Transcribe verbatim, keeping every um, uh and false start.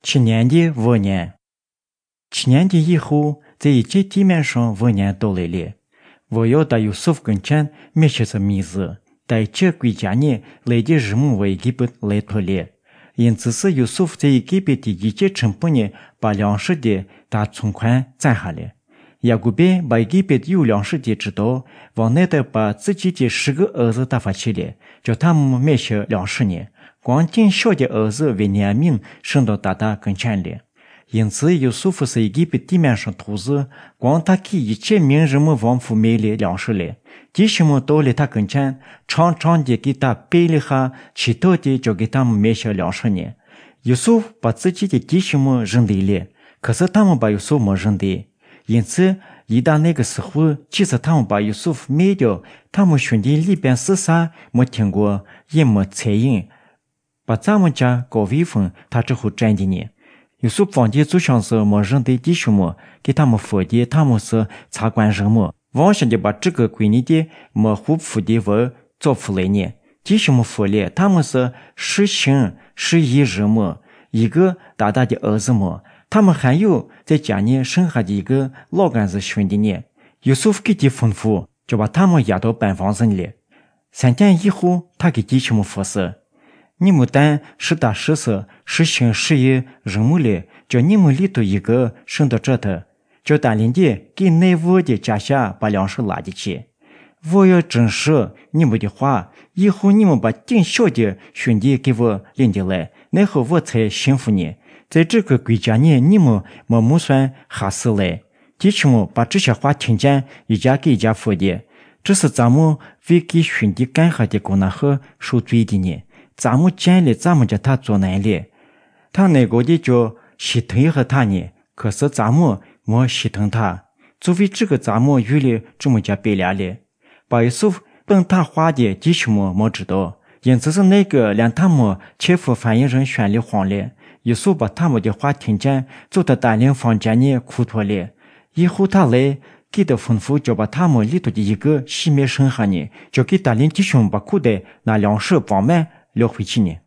七年的五年，七年的以后，在一切地面上五年到来了。我要到约瑟夫跟前灭去这名字，在这国家呢来的日母为基本来脱了。因此是约瑟夫在基本的一切城堡呢，把粮食的大存款攒下来。雅各伯把基本有粮食的知道，往那的把自己的十个儿子打发起来，叫他们灭去粮食呢。光见小的儿子为年命升到大大跟前了。因此约瑟夫是基本地面上投资，光他给一切名人们王府买了粮食了。弟兄们到了他跟前，常常的给他背了下，祈祷的就给他们买些粮食呢。约瑟夫把自己的弟兄们认得了，可是他们把约瑟夫没认得。因此一到那个时候，即使他们把约瑟夫卖掉，他们兄弟里边是啥没听过，也没猜应，把咱们家高位分他之后占的呢。约瑟夫皇帝就像是没认得弟兄们，给他们说的他们是察官人么，妄想的把这个闺女的没护妇的我造出来呢。弟兄们说了，他们是十行十一人么，一个大大的儿子么，他们还有在家里生下的一个老干子兄弟呢。约瑟夫给的吩咐，就把他们押到班房上了。三天以后，他给弟兄们说是，你们但实打实实实行实业人物了，叫你们里头一个升到这头，叫带领的给内屋的家下把粮食拉进去。我要证实你们的话，以后你们把顶小的兄弟给我领进来，然后我才信服你。在这个国家呢，你们没木算哈死来。弟兄们把这些话听见，一家给一家说的，这是咱们为给兄弟干下的功劳和受罪的呢。咱们见了咱们家他做难了，他那个的叫心疼和他呢，可是咱们没心疼他，作为这个咱们遇了这么家别俩了。把约瑟夫本他话的弟兄们没知道，因此是那个让他们切腹翻译人选了慌了。约瑟夫把他们的话听见，就在带领房间里哭脱了。以后他来给的吩咐，就把他们里头的一个细面生下呢，就给带领弟兄把裤带拿粮食装满了回去呢。